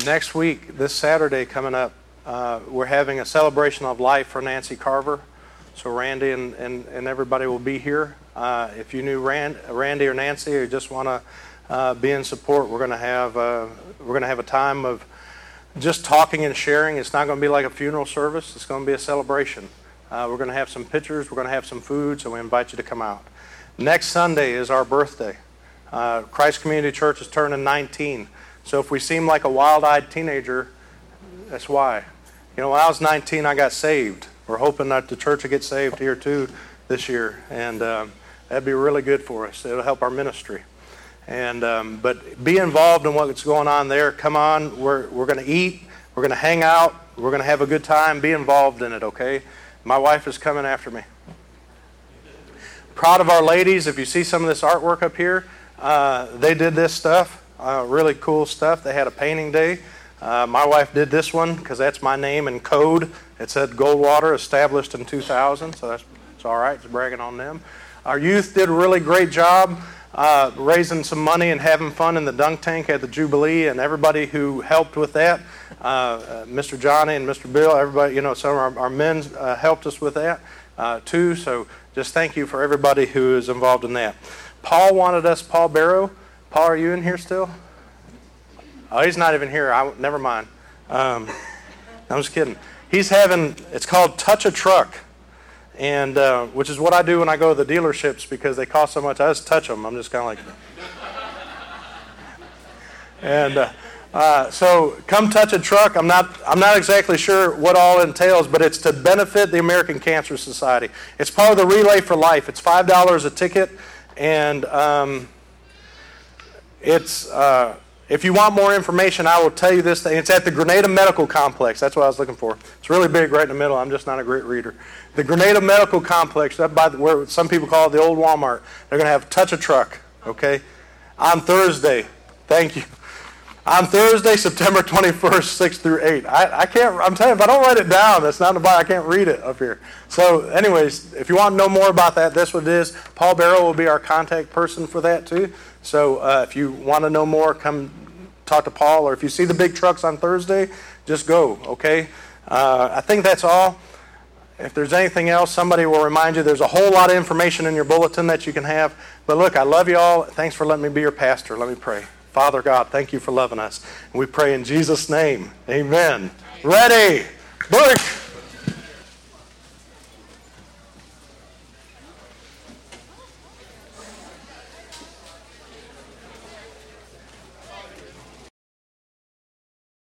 Next week, this Saturday coming up, we're having a celebration of life for Nancy Carver. So Randy and everybody will be here. If you knew Randy or Nancy or just want to be in support, we're going to have a time of just talking and sharing. It's not going to be like a funeral service. It's going to be a celebration. We're going to have some pictures. We're going to have some food. So we invite you to come out. Next Sunday is our birthday. Christ Community Church is turning 19. So if we seem like a wild-eyed teenager, that's why. When I was 19, I got saved. We're hoping that the church will get saved here too this year, and that'd be really good for us. It'll help our ministry. And but be involved in what's going on there. Come on, we're going to eat. We're going to hang out. We're going to have a good time. Be involved in it, okay? My wife is coming after me. Proud of our ladies. If you see some of this artwork up here, they did this stuff. Really cool stuff. They had a painting day. My wife did this one because that's my name in code. It said Goldwater, established in 2000, so that's all right. It's bragging on them. Our youth did a really great job raising some money and having fun in the dunk tank at the Jubilee, and everybody who helped with that, Mr. Johnny and Mr. Bill, everybody, some of our men helped us with that too, so just thank you for everybody who is involved in that. Paul Barrow. Paul, are you in here still? Oh, he's not even here. Never mind. I'm just kidding. It's called Touch a Truck, and which is what I do when I go to the dealerships because they cost so much. I just touch them. I'm just kind of like, and so come touch a truck. I'm not exactly sure what all it entails, but it's to benefit the American Cancer Society. It's part of the Relay for Life. It's $5 a ticket, and if you want more information, I will tell you this thing. It's at the Grenada Medical Complex. That's what I was looking for. It's really big right in the middle. I'm just not a great reader. The Grenada Medical Complex, up by where some people call it the old Walmart. They're going to have Touch a Truck, okay? On Thursday. Thank you. On Thursday, September 21st, 6 through 8. I can't, I'm telling you, if I don't write it down, that's not in the Bible. I can't read it up here. So anyways, if you want to know more about that, that's what it is. Paul Barrow will be our contact person for that too. So if you want to know more, come talk to Paul, or if you see the big trucks on Thursday, just go, okay? I think that's all. If there's anything else, somebody will remind you. There's a whole lot of information in your bulletin that you can have. But look, I love you all. Thanks for letting me be your pastor. Let me pray. Father God, thank you for loving us. And we pray in Jesus' name. Amen. Ready. Break.